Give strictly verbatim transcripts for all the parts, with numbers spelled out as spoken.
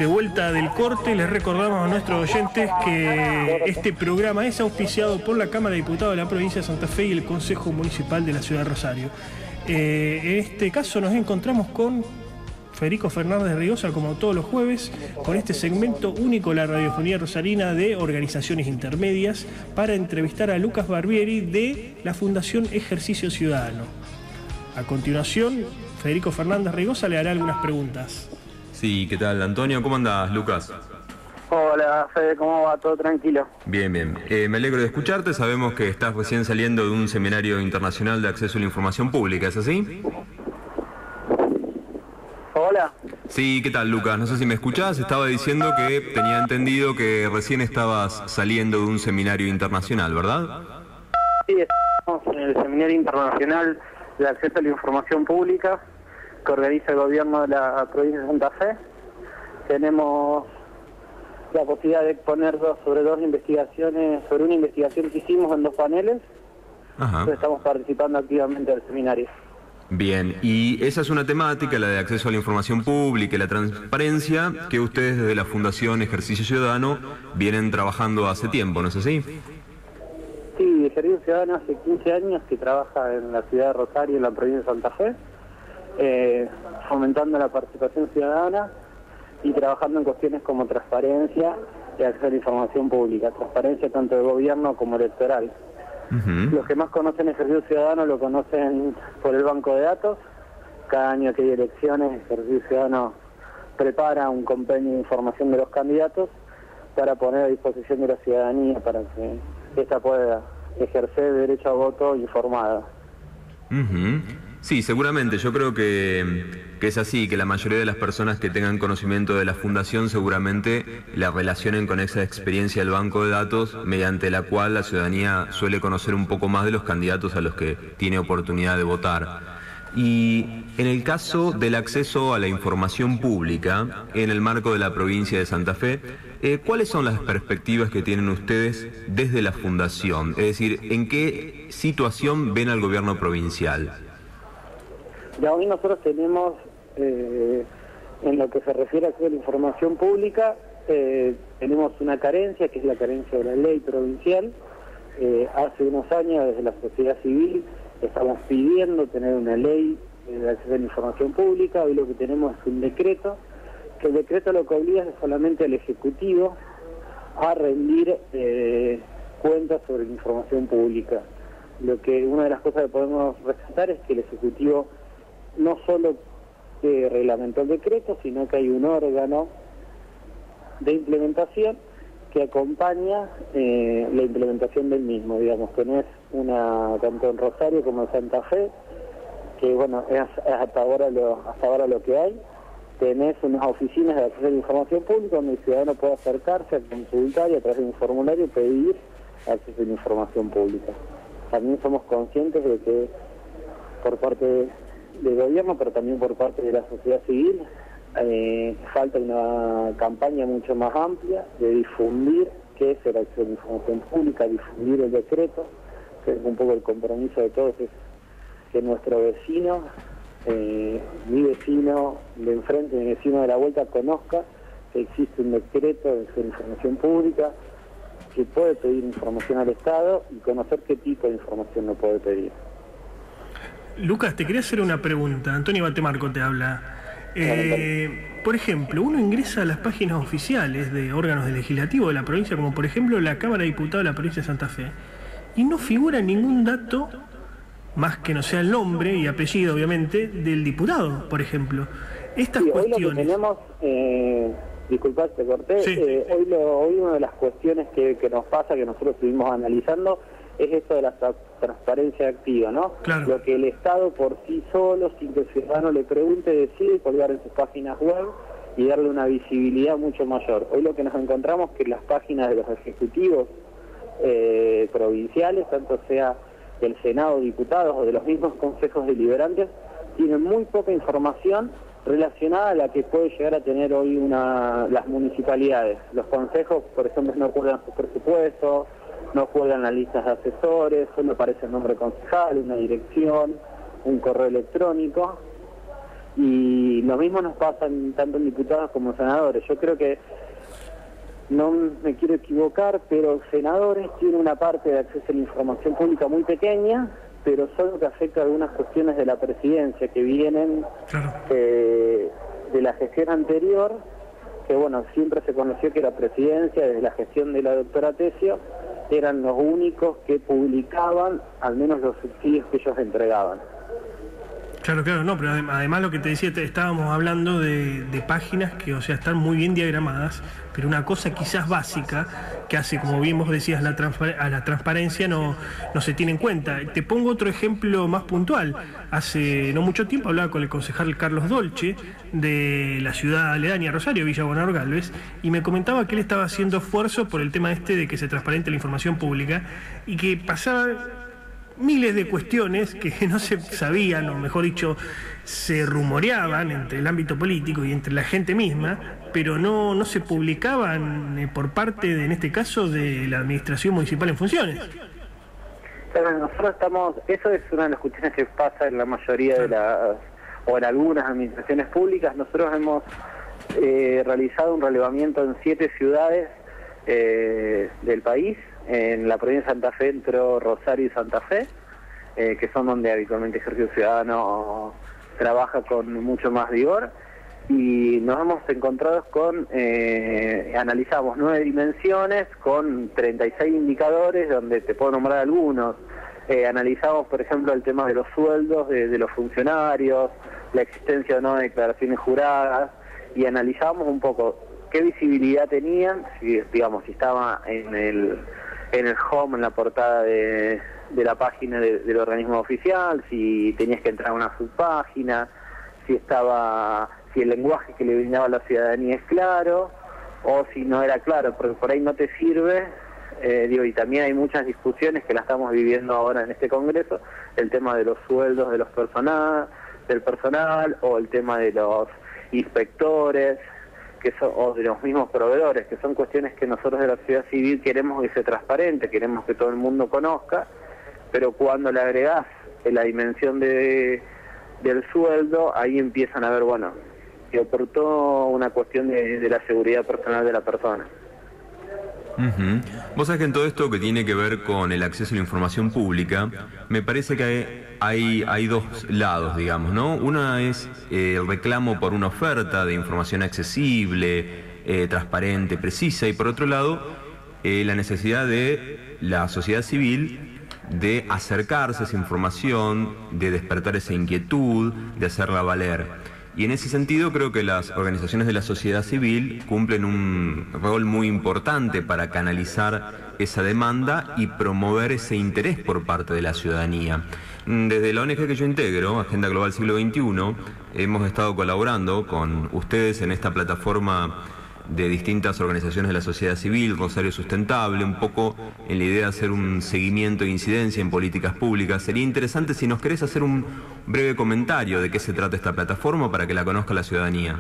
De vuelta del corte, les recordamos a nuestros oyentes que este programa es auspiciado por la Cámara de Diputados de la provincia de Santa Fe y el Consejo Municipal de la Ciudad de Rosario. Eh, en este caso nos encontramos con Federico Fernández Rigosa, como todos los jueves, con este segmento único de la radiofonía rosarina de organizaciones intermedias, para entrevistar a Lucas Barbieri de la Fundación Ejercicio Ciudadano. A continuación, Federico Fernández Rigosa le hará algunas preguntas. Sí, ¿qué tal, Antonio? ¿Cómo andás, Lucas? Hola, Fede, ¿cómo va? ¿Todo tranquilo? Bien, bien. Eh, me alegro de escucharte. Sabemos que estás recién saliendo de un seminario internacional de acceso a la información pública, ¿es así? Hola. Sí, ¿qué tal, Lucas? No sé si me escuchás. Estaba diciendo que tenía entendido que recién estabas saliendo de un seminario internacional, ¿verdad? Sí, estamos en el Seminario Internacional de Acceso a la Información Pública que organiza el gobierno de la provincia de Santa Fe. Tenemos la posibilidad de exponer dos, sobre dos investigaciones, sobre una investigación que hicimos en dos paneles. Ajá. Entonces estamos participando activamente del seminario. Bien, y esa es una temática, la de acceso a la información pública y la transparencia, que ustedes desde la Fundación Ejercicio Ciudadano vienen trabajando hace tiempo, ¿no es así? Sí, Ejercicio Ciudadano hace quince años que trabaja en la ciudad de Rosario, en la provincia de Santa Fe, eh, fomentando la participación ciudadana y trabajando en cuestiones como transparencia y acceso a la información pública, transparencia tanto de gobierno como electoral. Uh-huh. Los que más conocen Ejercicio Ciudadano lo conocen por el banco de datos. Cada año que hay elecciones, Ejercicio Ciudadano prepara un compendio de información de los candidatos para poner a disposición de la ciudadanía para que ésta pueda ejercer derecho a voto informada. Uh-huh. Sí, seguramente. Yo creo que, que es así, que la mayoría de las personas que tengan conocimiento de la Fundación seguramente la relacionen con esa experiencia del banco de datos, mediante la cual la ciudadanía suele conocer un poco más de los candidatos a los que tiene oportunidad de votar. Y en el caso del acceso a la información pública, en el marco de la provincia de Santa Fe, eh, ¿cuáles son las perspectivas que tienen ustedes desde la Fundación? Es decir, ¿en qué situación ven al gobierno provincial? Ya hoy nosotros tenemos, eh, en lo que se refiere a acceso a la información pública, eh, tenemos una carencia, que es la carencia de la ley provincial. Eh, hace unos años, desde la sociedad civil, estamos pidiendo tener una ley de acceso a la información pública. Hoy lo que tenemos es un decreto, que el decreto lo que obliga es solamente al Ejecutivo a rendir eh, cuentas sobre la información pública. Lo que una de las cosas que podemos resaltar es que el Ejecutivo no solo eh, reglamentó el decreto, sino que hay un órgano de implementación que acompaña eh, la implementación del mismo, digamos, que no es una, tanto en Rosario como en Santa Fe, que bueno, es, es hasta ahora lo, hasta ahora lo que hay. Tenés unas oficinas de acceso a la información pública donde el ciudadano puede acercarse a consultar y a través de un formulario pedir acceso a la información pública. También somos conscientes de que por parte de del gobierno, pero también por parte de la sociedad civil, eh, falta una campaña mucho más amplia de difundir qué es el acceso a la información pública, difundir el decreto, que es un poco el compromiso de todos, es que nuestro vecino, eh, mi vecino de enfrente, mi vecino de la vuelta, conozca que existe un decreto de acceso a la información pública, que puede pedir información al Estado y conocer qué tipo de información no puede pedir. Lucas, te quería hacer una pregunta. Antonio Batemarco te habla. Eh, por ejemplo, uno ingresa a las páginas oficiales de órganos del legislativo de la provincia, como por ejemplo la Cámara de Diputados de la provincia de Santa Fe, y no figura ningún dato, más que no sea el nombre y apellido, obviamente, del diputado, por ejemplo. Estas sí, cuestiones... Hoy lo que tenemos, eh, disculpad, te corté, sí. eh, hoy, lo, hoy una de las cuestiones que, que nos pasa, que nosotros estuvimos analizando, es esto de la tra transparencia activa, ¿no? Claro. Lo que el Estado por sí solo, sin que el ciudadano le pregunte, decide colgar en sus páginas web y darle una visibilidad mucho mayor. Hoy lo que nos encontramos es que las páginas de los ejecutivos eh, provinciales, tanto sea del Senado, diputados o de los mismos consejos deliberantes, tienen muy poca información relacionada a la que puede llegar a tener hoy una, las municipalidades. Los consejos, por ejemplo, no cuelgan sus presupuestos, no cuelgan las listas de asesores, solo aparece el nombre concejal, una dirección, un correo electrónico. Y lo mismo nos pasa en, tanto en diputados como en senadores. Yo creo que, no me quiero equivocar, pero senadores tienen una parte de acceso a la información pública muy pequeña, pero solo que afecta a algunas cuestiones de la presidencia que vienen Claro. eh, de la gestión anterior, que bueno, siempre se conoció que la presidencia, desde la gestión de la doctora Tesio, eran los únicos que publicaban al menos los subsidios que ellos entregaban. Claro, claro, no, pero adem- además lo que te decía, te estábamos hablando de, de páginas que, o sea, están muy bien diagramadas, pero una cosa quizás básica que hace, como bien vos decías, la transpar- a la transparencia no, no se tiene en cuenta. Te pongo otro ejemplo más puntual. Hace no mucho tiempo hablaba con el concejal Carlos Dolce de la ciudad aledaña Rosario, Villa Bonador Galvez, y me comentaba que él estaba haciendo esfuerzo por el tema este de que se transparente la información pública y que pasaba miles de cuestiones que no se sabían, o mejor dicho, se rumoreaban entre el ámbito político y entre la gente misma, pero no, no se publicaban eh, por parte, de, en este caso, de la administración municipal en funciones. Claro, nosotros estamos, eso es una de las cuestiones que pasa en la mayoría de las, o en algunas administraciones públicas. Nosotros hemos eh, realizado un relevamiento en siete ciudades eh, del país. En la provincia de Santa Fe entró Rosario y Santa Fe, eh, que son donde habitualmente Ejercicio Ciudadano trabaja con mucho más vigor, y nos hemos encontrado con, eh, analizamos nueve dimensiones con treinta y seis indicadores, donde te puedo nombrar algunos. Eh, analizamos, por ejemplo, el tema de los sueldos de, de los funcionarios, la existencia o no de declaraciones juradas, y analizamos un poco qué visibilidad tenían, si, digamos, si estaba en el en el home, en la portada de, de la página de, del organismo oficial, si tenías que entrar a una subpágina, si estaba, si el lenguaje que le brindaba a la ciudadanía es claro, o si no era claro, porque por ahí no te sirve. Eh, digo, y también hay muchas discusiones que la estamos viviendo ahora en este congreso, el tema de los sueldos de los personal, del personal, o el tema de los inspectores, que son, o de los mismos proveedores, que son cuestiones que nosotros de la sociedad civil queremos que sea transparente, queremos que todo el mundo conozca, pero cuando le agregás la dimensión de, del sueldo, ahí empiezan a ver, bueno, que aportó una cuestión de, de la seguridad personal de la persona. Uh-huh. Vos sabés que en todo esto que tiene que ver con el acceso a la información pública, me parece que hay, hay, hay dos lados, digamos, ¿no? Una es eh, el reclamo por una oferta de información accesible, eh, transparente, precisa, y por otro lado, eh, la necesidad de la sociedad civil de acercarse a esa información, de despertar esa inquietud, de hacerla valer. Y en ese sentido creo que las organizaciones de la sociedad civil cumplen un rol muy importante para canalizar esa demanda y promover ese interés por parte de la ciudadanía. Desde la O N G que yo integro, Agenda Global Siglo veintiuno, hemos estado colaborando con ustedes en esta plataforma de distintas organizaciones de la sociedad civil, Rosario Sustentable, un poco en la idea de hacer un seguimiento de incidencia en políticas públicas. Sería interesante si nos querés hacer un breve comentario de qué se trata esta plataforma para que la conozca la ciudadanía.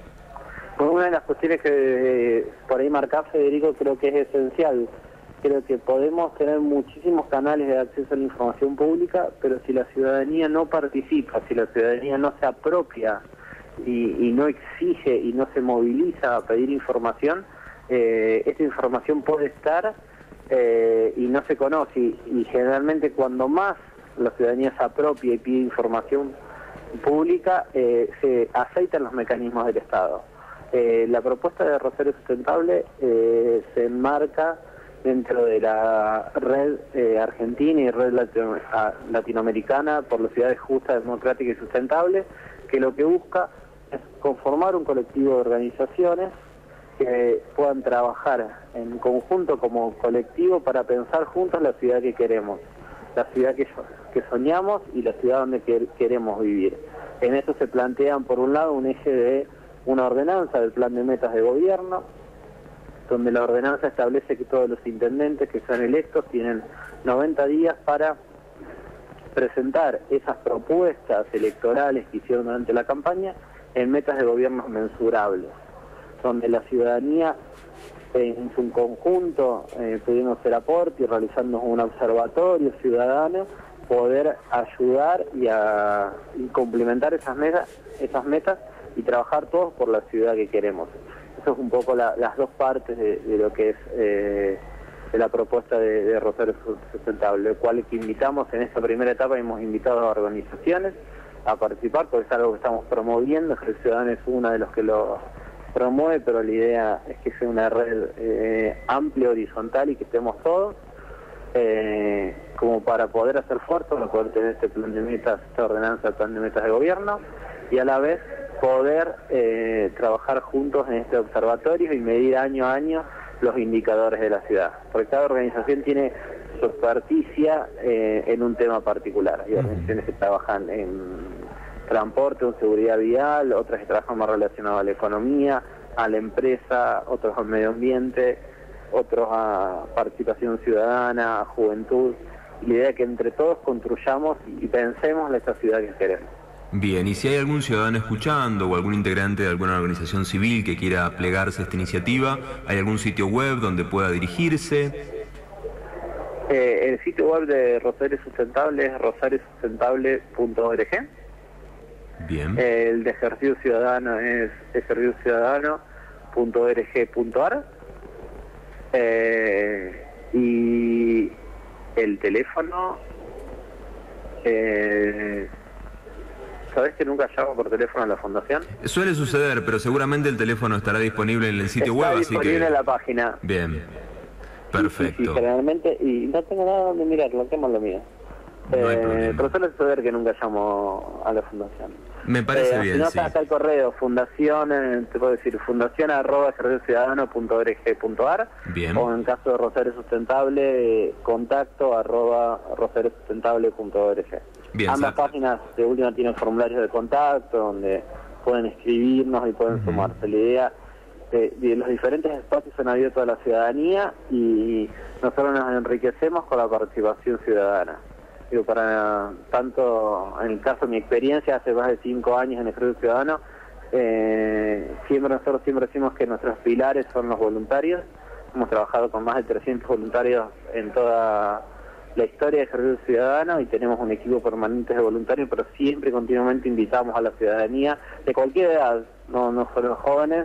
Bueno, una de las cuestiones que eh, por ahí marcás, Federico, creo que es esencial. Creo que podemos tener muchísimos canales de acceso a la información pública, pero si la ciudadanía no participa, si la ciudadanía no se apropia Y, y no exige y no se moviliza a pedir información, eh, esta información puede estar eh, y no se conoce, y, y generalmente cuando más la ciudadanía se apropia y pide información pública, eh, se aceitan los mecanismos del Estado. Eh, la propuesta de Rosario Sustentable eh, se enmarca dentro de la red eh, argentina y red latino, a, latinoamericana por las ciudades justas, democráticas y sustentables, que lo que busca es conformar un colectivo de organizaciones que puedan trabajar en conjunto como colectivo para pensar juntos la ciudad que queremos, la ciudad que, que soñamos y la ciudad donde que, queremos vivir. En eso se plantean, por un lado, un eje de una ordenanza del plan de metas de gobierno, donde la ordenanza establece que todos los intendentes que sean electos tienen noventa días para presentar esas propuestas electorales que hicieron durante la campaña en metas de gobierno mensurables, donde la ciudadanía en su conjunto, eh, pudiendo hacer aporte y realizando un observatorio ciudadano, poder ayudar y, a, y complementar esas metas esas metas y trabajar todos por la ciudad que queremos. Eso es un poco la, las dos partes de, de lo que es eh, de la propuesta de, de Rosario Sustentable, el cual que invitamos en esta primera etapa, hemos invitado a organizaciones a participar, porque es algo que estamos promoviendo. El Ciudadano es uno de los que lo promueve, pero la idea es que sea una red eh, amplia, horizontal y que estemos todos, eh, como para poder hacer fuerza, para poder tener este plan de metas, esta ordenanza, plan de metas de gobierno, y a la vez poder eh, trabajar juntos en este observatorio y medir año a año los indicadores de la ciudad, porque cada organización tiene su experticia eh, en un tema particular. Hay organizaciones que trabajan en transporte, en seguridad vial, otras que trabajan más relacionado a la economía, a la empresa, otros al medio ambiente, otros a participación ciudadana, a juventud. Y la idea es que entre todos construyamos y pensemos esta ciudad que queremos. Bien, y si hay algún ciudadano escuchando o algún integrante de alguna organización civil que quiera plegarse a esta iniciativa, ¿hay algún sitio web donde pueda dirigirse? Eh, el sitio web de Rosario Sustentable es rosario sustentable punto org. Bien. El de Ejercicio Ciudadano es ejercicio ciudadano punto org punto ar. Eh, y el teléfono... Eh, ¿Sabés que nunca llamo por teléfono a la fundación? Suele suceder, pero seguramente el teléfono estará disponible en el sitio Está web, así que... disponible en la página. Bien, perfecto. Sí, sí, generalmente, y no tengo nada donde mirarlo, tengo lo mío. No hay eh, problema. pero suele suceder que nunca llamo a la fundación. Me parece eh, bien, si no, sí. está acá el correo, fundación, eh, te puedo decir, fundación arroba ejercicio ciudadano punto org punto ar. Bien. O en caso de Rosario Sustentable, eh, contacto arroba rosario sustentable punto org. Bien, Ambas sa- páginas de última tienen formularios de contacto donde pueden escribirnos y pueden Ujú. sumarse. La idea de, de los diferentes espacios son abiertos a la ciudadanía y nosotros nos enriquecemos con la participación ciudadana. Digo, para tanto, en el caso de mi experiencia, hace más de cinco años en el Ejercicio Ciudadano, eh, siempre nosotros siempre decimos que nuestros pilares son los voluntarios. Hemos trabajado con más de trescientos voluntarios en toda la historia de Ejercicio Ciudadano y tenemos un equipo permanente de voluntarios, pero siempre continuamente invitamos a la ciudadanía de cualquier edad, no, no solo jóvenes,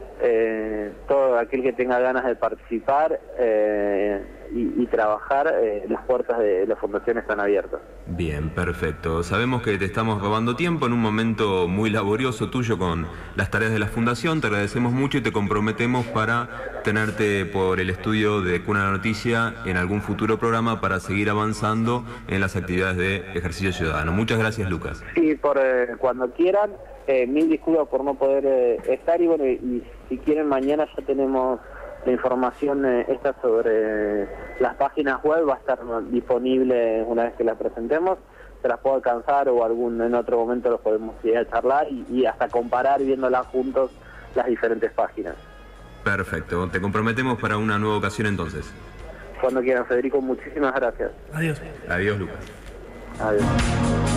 eh, todo aquel que tenga ganas de participar eh, y, y trabajar, eh, las puertas de la fundación están abiertas. Bien, perfecto. Sabemos que te estamos robando tiempo en un momento muy laborioso tuyo con las tareas de la Fundación. Te agradecemos mucho y te comprometemos para tenerte por el estudio de Cuna de la Noticia en algún futuro programa para seguir avanzando en las actividades de Ejercicio Ciudadano. Muchas gracias, Lucas. Sí, por eh, cuando quieran. Eh, mil disculpas por no poder eh, estar y bueno, y, y si quieren mañana ya tenemos la información eh, esta sobre eh, las páginas web, va a estar disponible una vez que las presentemos, se las puedo alcanzar o algún en otro momento los podemos ir a charlar y, y hasta comparar viéndolas juntos las diferentes páginas. Perfecto. Te comprometemos para una nueva ocasión entonces. Cuando quieran, Federico, muchísimas gracias. Adiós. Adiós, Lucas. Adiós.